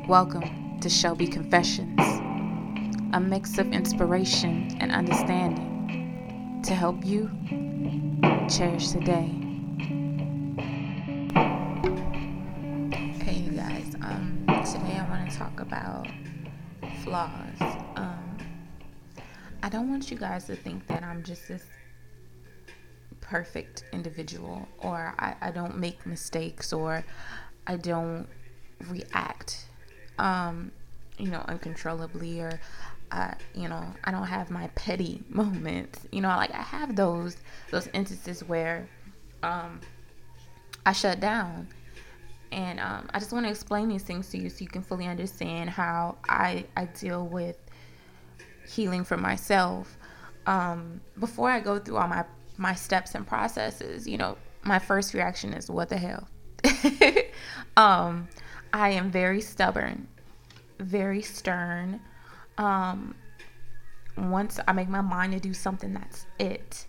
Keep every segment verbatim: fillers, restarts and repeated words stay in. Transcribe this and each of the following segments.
Welcome to Shelby Confessions, a mix of inspiration and understanding to help you cherish the day. Hey, you guys. Um, today I want to talk about flaws. Um, I don't want you guys to think that I'm just this perfect individual, or I, I don't make mistakes, or I don't react, um, you know, uncontrollably, or, uh, you know, I don't have my petty moments. You know, like I have those those instances where um, I shut down, and um, I just want to explain these things to you so you can fully understand how I I deal with healing for myself. Um, before I go through all my my steps and processes, you know, my first reaction is, what the hell? um, I am very stubborn, very stern. Um, once I make my mind to do something, that's it.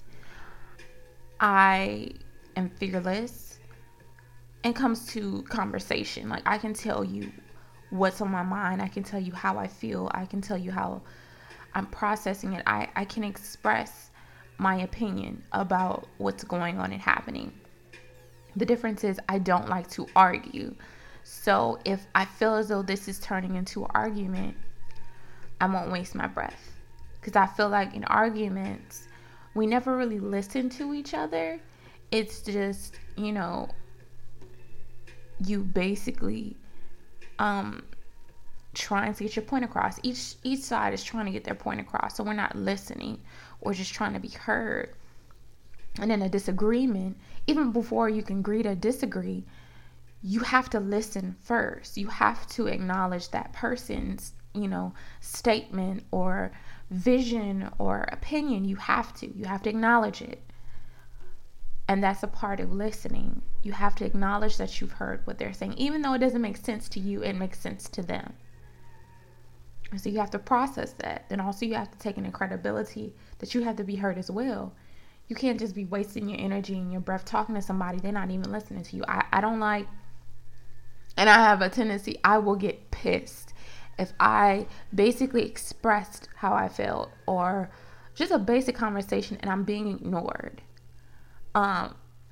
I am fearless. And comes to conversation, like I can tell you what's on my mind. I can tell you how I feel. I can tell you how I'm processing it. I, I can express my opinion about what's going on and happening. The difference is I don't like to argue. So if I feel as though this is turning into an argument, I won't waste my breath. Because I feel like in arguments, we never really listen to each other. It's just, you know, you basically um, trying to get your point across. Each each side is trying to get their point across. So we're not listening. Or just trying to be heard. And in a disagreement, even before you can agree to disagree, you have to listen first. You have to acknowledge that person's, you know, statement or vision or opinion. You have to. You have to acknowledge it. And that's a part of listening. You have to acknowledge that you've heard what they're saying. Even though it doesn't make sense to you, it makes sense to them. So you have to process that. Then also you have to take in credibility that you have to be heard as well. You can't just be wasting your energy and your breath talking to somebody. They're not even listening to you. I, I don't like, and I have a tendency, I will get pissed if I basically expressed how I felt or just a basic conversation and I'm being ignored. Um,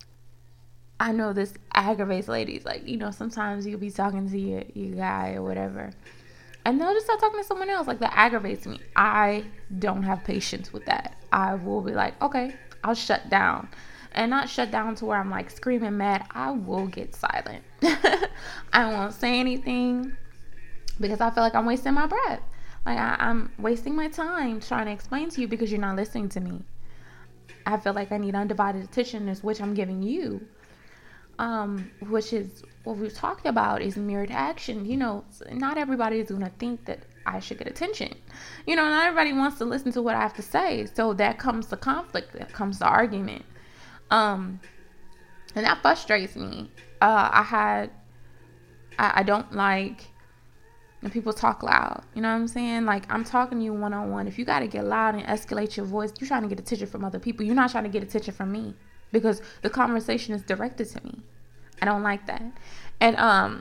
I know this aggravates ladies. Like, you know, sometimes you'll be talking to your, your guy or whatever, and they'll just start talking to someone else. Like, that aggravates me. I don't have patience with that. I will be like, okay, I'll shut down. And not shut down to where I'm like screaming mad. I will get silent. I won't say anything because I feel like I'm wasting my breath. Like, I, I'm wasting my time trying to explain to you because you're not listening to me. I feel like I need undivided attention, is which I'm giving you. Um, which is what we've talked about is mirrored action. You know, not everybody is going to think that I should get attention. You know, not everybody wants to listen to what I have to say. So that comes to conflict. That comes to argument. Um, and that frustrates me. Uh, I had, I, I don't like when people talk loud. You know what I'm saying? Like, I'm talking to you one-on-one. If you got to get loud and escalate your voice, you're trying to get attention from other people. You're not trying to get attention from me. Because the conversation is directed to me. I don't like that. And um,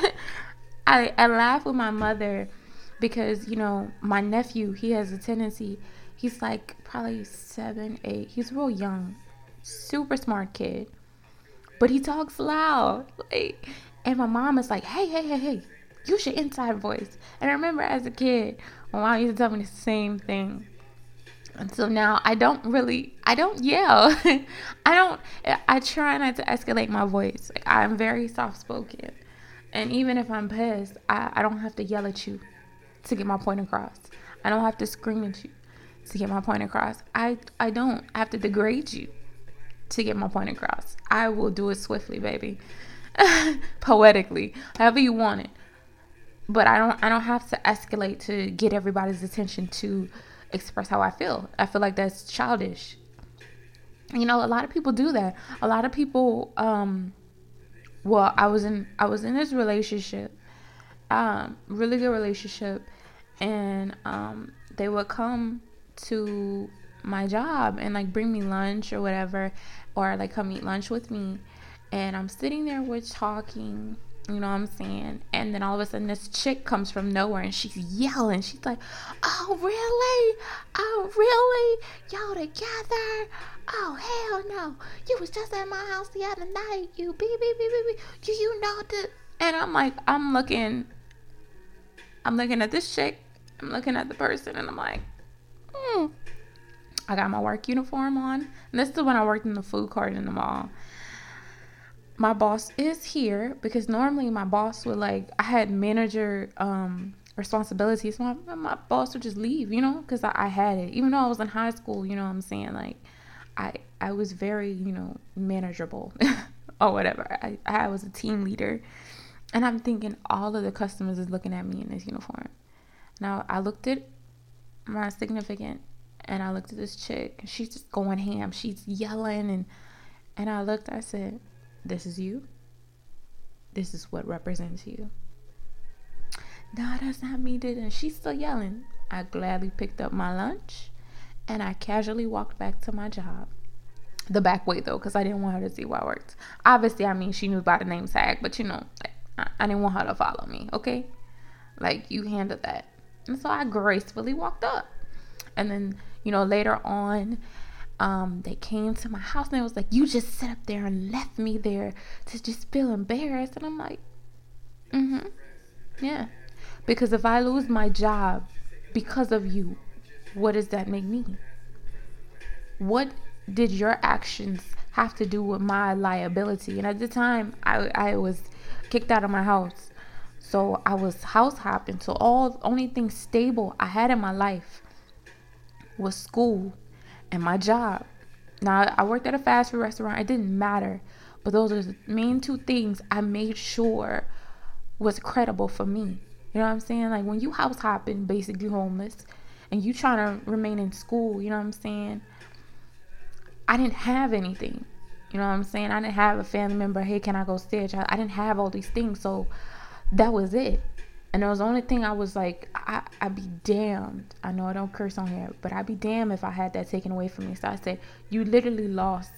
I, I laugh with my mother because, you know, my nephew, he has a tendency, he's like probably seven, eight. He's real young, super smart kid. But he talks loud. Like, and my mom is like, hey, hey, hey, hey, use your inside voice. And I remember as a kid, my mom used to tell me the same thing. And so now I don't really, I don't yell. I don't, I try not to escalate my voice. Like, I'm very soft-spoken. And even if I'm pissed, I, I don't have to yell at you to get my point across. I don't have to scream at you to get my point across. I, I don't I have to degrade you to get my point across. I will do it swiftly, baby. Poetically, however you want it. But I don't, I don't have to escalate to get everybody's attention to express how I feel. I feel like that's childish. You know, a lot of people do that. A lot of people, um, well, I was in, I was in this relationship, um, really good relationship, and um, they would come to my job and like bring me lunch or whatever, or like come eat lunch with me, and I'm sitting there, we're talking, You know what I'm saying? And then all of a sudden this chick comes from nowhere and she's yelling. She's like, oh, really? Oh, really? Y'all together? Oh, hell no. You was just at my house the other night. You beep, beep, beep, beep, beep. You, you know the... And I'm like, I'm looking... I'm looking at this chick. I'm looking at the person and I'm like, hmm. I got my work uniform on. And this is when I worked in the food court in the mall. My boss is here because normally my boss would like, I had manager um, responsibilities. So my, my boss would just leave, you know, because I, I had it. Even though I was in high school, you know what I'm saying? Like, I I was very, you know, manageable or whatever. I, I was a team leader. And I'm thinking all of the customers is looking at me in this uniform. Now, I looked at my significant and I looked at this chick. She's just going ham. She's yelling. And, and I looked, I said, this is you. This is what represents you. No, that's not me, didn't. She's still yelling. I gladly picked up my lunch and I casually walked back to my job. The back way, though, because I didn't want her to see where I worked. Obviously, I mean, she knew about the name tag, but you know, like, I didn't want her to follow me, okay? Like, you handled that. And so I gracefully walked up. And then, you know, later on, um, they came to my house and it was like, you just sat up there and left me there to just feel embarrassed. And I'm like, mm-hmm, yeah. Because if I lose my job because of you, what does that make me? What did your actions have to do with my liability? And at the time, I, I was kicked out of my house, so I was house hopping. So all only thing stable I had in my life was school and my job. Now I worked at a fast food restaurant. It didn't matter, but those are the main two things I made sure was credible for me. You know what I'm saying? Like when you house hopping, basically homeless, and you trying to remain in school, you know what I'm saying? I didn't have anything. You know what I'm saying? I didn't have a family member. Hey, can I go stay at your house? I didn't have all these things. So that was it. And it was the only thing I was like, I, I'd be damned. I know I don't curse on here, but I'd be damned if I had that taken away from me. So I said, you literally lost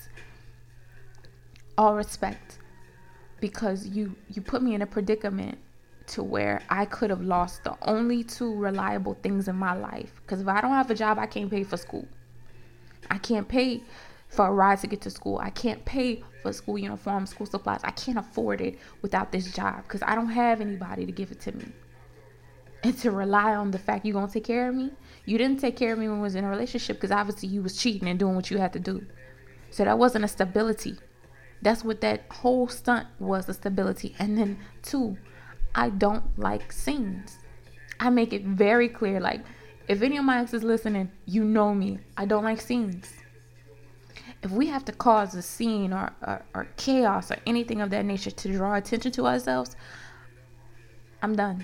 all respect because you, you put me in a predicament to where I could have lost the only two reliable things in my life. Because if I don't have a job, I can't pay for school. I can't pay for a ride to get to school. I can't pay for school uniform, school supplies. I can't afford it without this job because I don't have anybody to give it to me. And to rely on the fact you're going to take care of me. You didn't take care of me when we was in a relationship because obviously you was cheating and doing what you had to do. So that wasn't a stability. That's what that whole stunt was, a stability. And then two, I don't like scenes. I make it very clear, like, if any of my exes listening, you know me. I don't like scenes. If we have to cause a scene or, or, or chaos or anything of that nature to draw attention to ourselves, I'm done.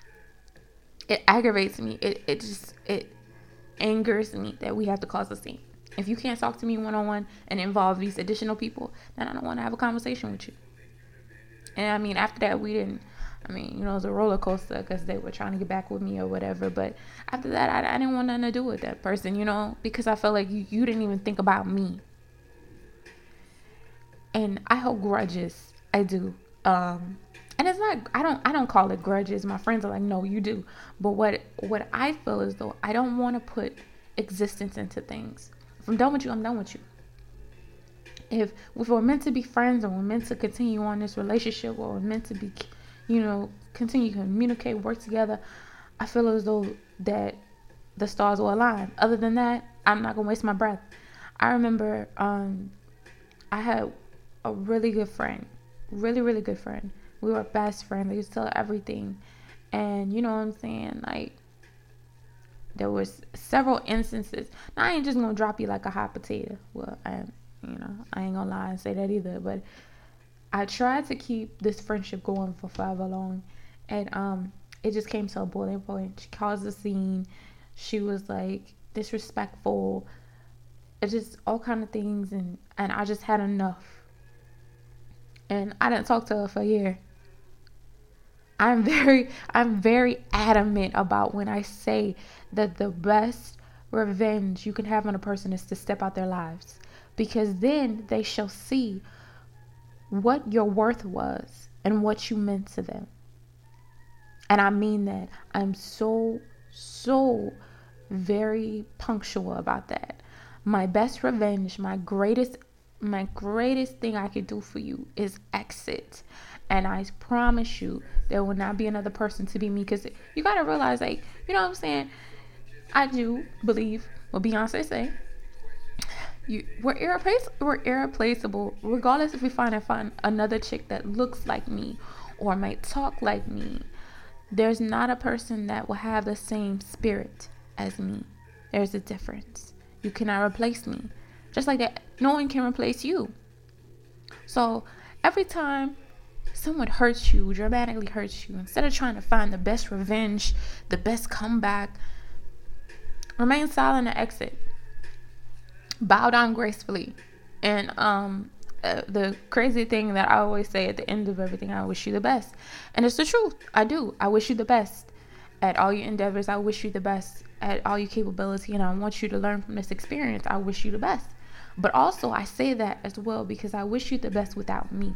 It aggravates me. It it just, it angers me that we have to cause a scene. If you can't talk to me one-on-one and involve these additional people, then I don't want to have a conversation with you. And I mean, after that, we didn't, I mean, you know, it was a roller coaster because they were trying to get back with me or whatever. But after that, I, I didn't want nothing to do with that person, you know, because I felt like you, you didn't even think about me. And I hold grudges. I do. Um, and it's not, I don't, I don't call it grudges. My friends are like, no, you do. But what, what I feel is though, I don't want to put existence into things. If I'm done with you, I'm done with you. If, if we're meant to be friends and we're meant to continue on this relationship or we're meant to be, you know, continue to communicate, work together, I feel as though that the stars will align. Other than that, I'm not going to waste my breath. I remember um, I had a really good friend, really, really good friend. We were best friends. I used to tell her everything. And you know what I'm saying? Like, there was several instances. Now, I ain't just going to drop you like a hot potato. Well, I, you know, I ain't going to lie and say that either. But I tried to keep this friendship going for forever long. And um, it just came to a boiling point. She caused a scene. She was like disrespectful. It just all kind of things. And, and I just had enough. And I didn't talk to her for a year. I'm very, I'm very adamant about when I say that the best revenge you can have on a person is to step out their lives. Because then they shall see what your worth was and what you meant to them. And I mean that. I'm so, so very punctual about that. My best revenge, my greatest, my greatest thing I could do for you is exit. And I promise you, there will not be another person to be me. Because you got to realize, like, you know what I'm saying? I do believe what Beyonce say. You, we're, irreplaceable, we're irreplaceable regardless if we find a find another chick that looks like me or might talk like me. There's not a person that will have the same spirit as me. There's a difference. You cannot replace me. Just like that, no one can replace you. So every time someone hurts you, dramatically hurts you, instead of trying to find the best revenge, the best comeback, remain silent and exit. Bow down gracefully. And um uh, the crazy thing that I always say at the end of everything, I wish you the best. And it's the truth. I do. I wish you the best at all your endeavors. I wish you the best at all your capability, and I want you to learn from this experience. I wish you the best. But also I say that as well because I wish you the best without me.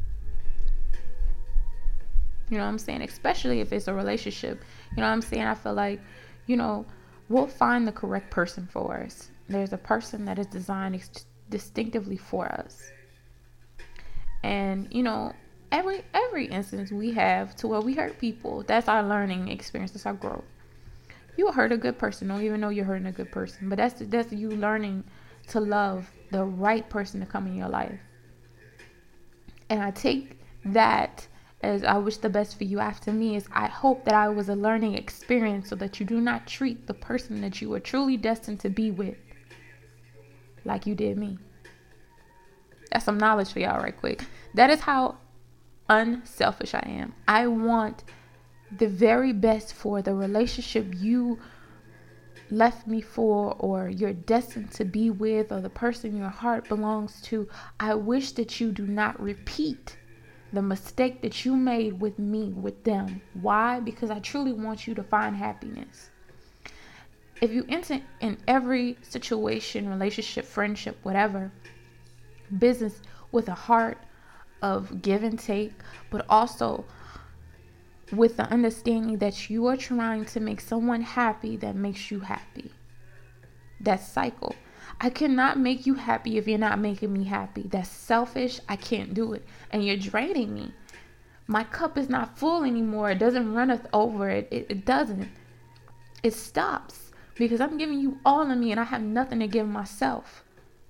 You know what I'm saying? Especially if it's a relationship. You know what I'm saying? I feel like, you know, we'll find the correct person for us. There's a person that is designed ex- distinctively for us. And, you know, every every instance we have to where we hurt people, that's our learning experience. That's our growth. You hurt a good person, don't even know you're hurting a good person. But that's that's you learning to love the right person to come in your life. And I take that as I wish the best for you after me, is I hope that I was a learning experience so that you do not treat the person that you were truly destined to be with like you did me. That's some knowledge for y'all right quick. That is how unselfish I am. I want the very best for the relationship you left me for, or you're destined to be with, or the person your heart belongs to. I wish that you do not repeat the mistake that you made with me, with them. Why? Because I truly want you to find happiness. If you enter in every situation, relationship, friendship, whatever, business, with a heart of give and take, but also with the understanding that you are trying to make someone happy that makes you happy. That's cycle. I cannot make you happy if you're not making me happy. That's selfish. I can't do it. And you're draining me. My cup is not full anymore. It doesn't runneth over. It, it, it doesn't. It stops because I'm giving you all of me and I have nothing to give myself.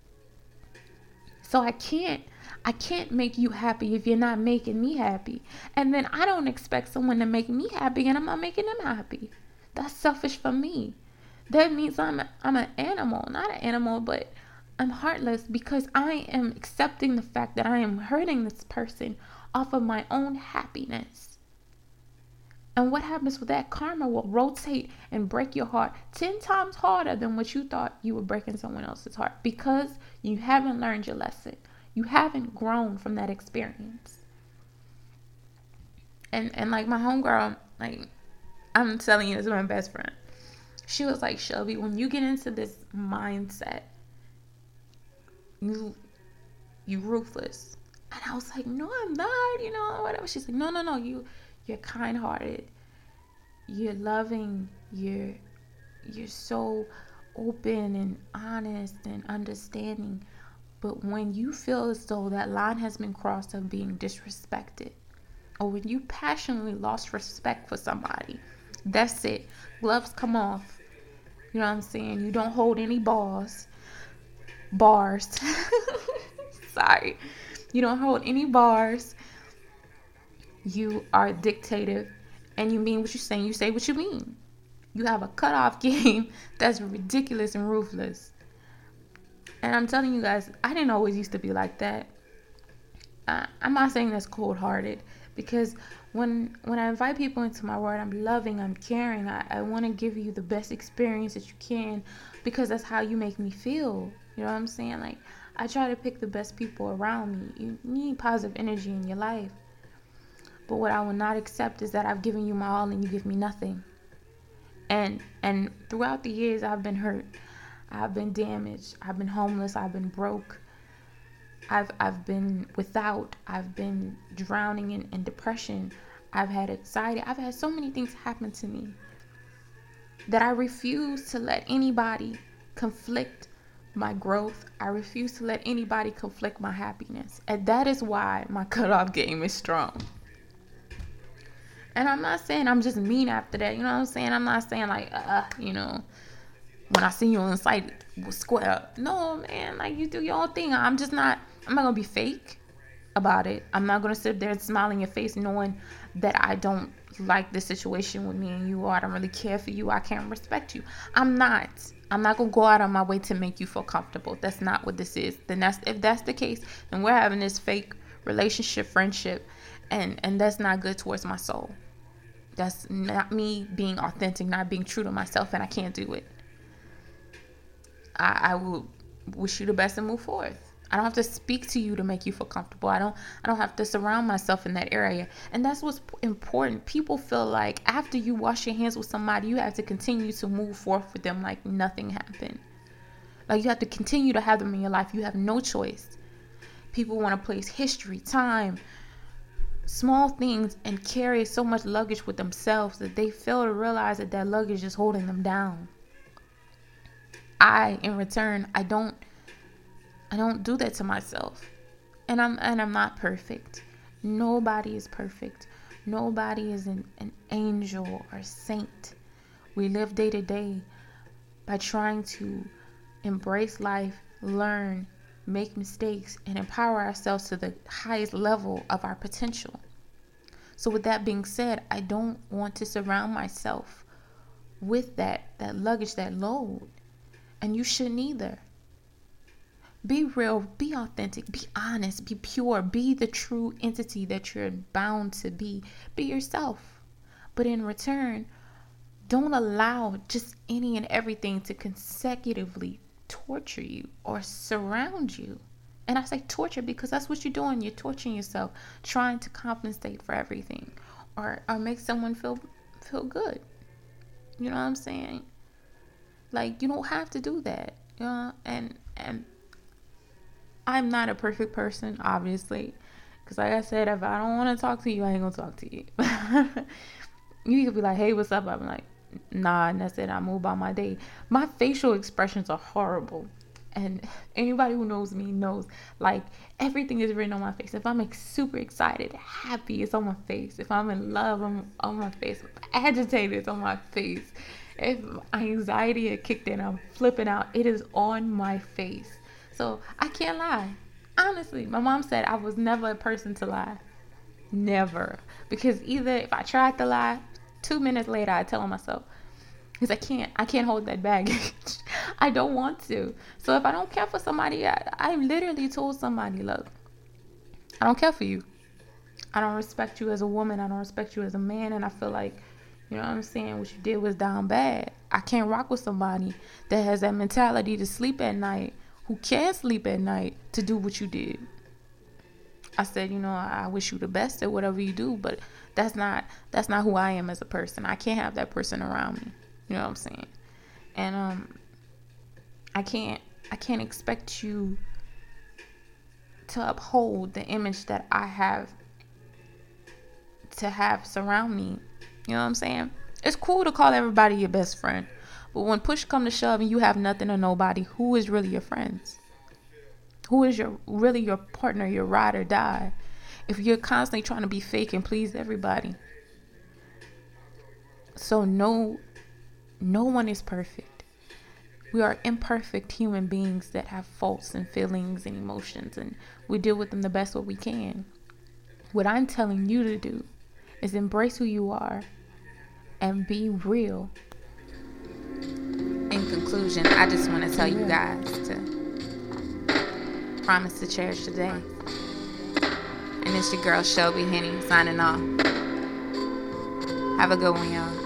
So I can't, I can't make you happy if you're not making me happy. And then I don't expect someone to make me happy and I'm not making them happy. That's selfish for me. That means I'm a, I'm an animal, not an animal, but I'm heartless because I am accepting the fact that I am hurting this person off of my own happiness. And what happens with that? Karma will rotate and break your heart ten times harder than what you thought you were breaking someone else's heart, because you haven't learned your lesson. You haven't grown from that experience. And and like my homegirl, like I'm telling you, this is my best friend. She was like, Shelby, when you get into this mindset, you you ruthless. And I was like, no, I'm not, you know, whatever. She's like, no, no, no, you you're kind-hearted. You're loving. You're you're so open and honest and understanding. But when you feel as though that line has been crossed of being disrespected, or when you passionately lost respect for somebody, that's it. Gloves come off. You know what I'm saying? You don't hold any bars. Bars. Sorry. You don't hold any bars. You are dictative. And you mean what you're saying. You say what you mean. You have a cutoff game that's ridiculous and ruthless. And I'm telling you guys, I didn't always used to be like that. Uh, I'm not saying that's cold-hearted, because when when I invite people into my world, I'm loving, I'm caring. I, I want to give you the best experience that you can, because that's how you make me feel. You know what I'm saying? Like, I try to pick the best people around me. You need positive energy in your life. But what I will not accept is that I've given you my all and you give me nothing. And and throughout the years, I've been hurt. I've been damaged. I've been homeless. I've been broke. I've I've been without. I've been drowning in, in depression. I've had anxiety. I've had so many things happen to me that I refuse to let anybody conflict my growth. I refuse to let anybody conflict my happiness. And that is why my cutoff game is strong. And I'm not saying I'm just mean after that. You know what I'm saying? I'm not saying like, uh, you know, when I see you on site, we'll square up. No, man, like you do your own thing. I'm just not, I'm not going to be fake about it. I'm not going to sit there and smile in your face knowing that I don't like the situation with me and you, or I don't really care for you. I can't respect you. I'm not. I'm not going to go out on my way to make you feel comfortable. That's not what this is. Then that's, if that's the case, then we're having this fake relationship, friendship, and, and that's not good towards my soul. That's not me being authentic, not being true to myself, and I can't do it. I, I will wish you the best and move forth. I don't have to speak to you to make you feel comfortable. I don't I don't have to surround myself in that area. And that's what's important. People feel like after you wash your hands with somebody, you have to continue to move forth with them like nothing happened. Like you have to continue to have them in your life. You have no choice. People want to place history, time, small things, and carry so much luggage with themselves that they fail to realize that that luggage is holding them down. I, in return, I don't I don't do that to myself. And I'm and I'm not perfect. Nobody is perfect. Nobody is an, an angel or saint. We live day to day by trying to embrace life, learn, make mistakes, and empower ourselves to the highest level of our potential. So with that being said, I don't want to surround myself with that, that luggage, that load. And you shouldn't either. Be real, be authentic, be honest, be pure, be the true entity that you're bound to be. Be yourself. But in return, don't allow just any and everything to consecutively torture you or surround you. And I say torture because that's what you're doing. You're torturing yourself, trying to compensate for everything or, or make someone feel feel good. You know what I'm saying? Like, you don't have to do that. You know? And, and I'm not a perfect person, obviously. Because like I said, if I don't want to talk to you, I ain't going to talk to you. You could be like, hey, what's up? I'm like, nah, and that's it. I move by my day. My facial expressions are horrible. And anybody who knows me knows, like, everything is written on my face. If I'm like, super excited, happy, it's on my face. If I'm in love, I'm on my face. If I'm agitated, it's on my face. If anxiety had kicked in, I'm flipping out. It is on my face. So I can't lie. Honestly, my mom said I was never a person to lie. Never. Because either if I tried to lie, two minutes later I tell myself, because I can't, I can't hold that baggage. I don't want to. So if I don't care for somebody, I, I literally told somebody, look, I don't care for you. I don't respect you as a woman. I don't respect you as a man. And I feel like, you know what I'm saying, what you did was down bad. I can't rock with somebody that has that mentality to sleep at night, who can sleep at night to do what you did. I said, you know, I wish you the best at whatever you do, but that's not that's not who I am as a person. I can't have that person around me. You know what I'm saying? And um I can't I can't expect you to uphold the image that I have to have surround me. You know what I'm saying? It's cool to call everybody your best friend, but when push come to shove and you have nothing or nobody, who is really your friends? Who is your really your partner, your ride or die? If you're constantly trying to be fake and please everybody. So no, no one is perfect. We are imperfect human beings that have faults and feelings and emotions, and we deal with them the best way we can. What I'm telling you to do is embrace who you are and be real. In conclusion, I just want to tell you guys to promise to cherish today. And it's your girl Shelby Henny signing off. Have a good one, y'all.